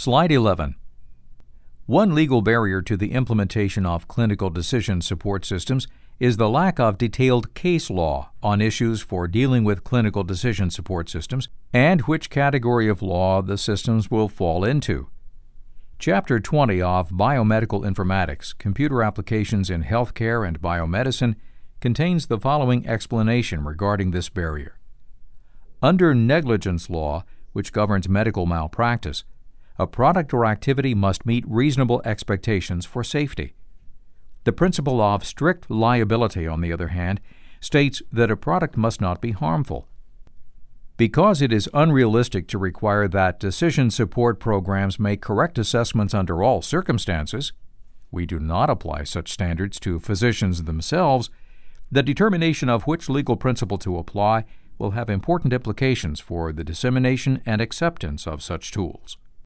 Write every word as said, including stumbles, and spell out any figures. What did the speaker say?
Slide eleven. One legal barrier to the implementation of clinical decision support systems is the lack of detailed case law on issues for dealing with clinical decision support systems and which category of law the systems will fall into. Chapter twenty of Biomedical Informatics, Computer Applications in Healthcare and Biomedicine contains the following explanation regarding this barrier. Under negligence law, which governs medical malpractice, a product or activity must meet reasonable expectations for safety. The principle of strict liability, on the other hand, states that a product must not be harmful. Because it is unrealistic to require that decision support programs make correct assessments under all circumstances, we do not apply such standards to physicians themselves. The determination of which legal principle to apply will have important implications for the dissemination and acceptance of such tools.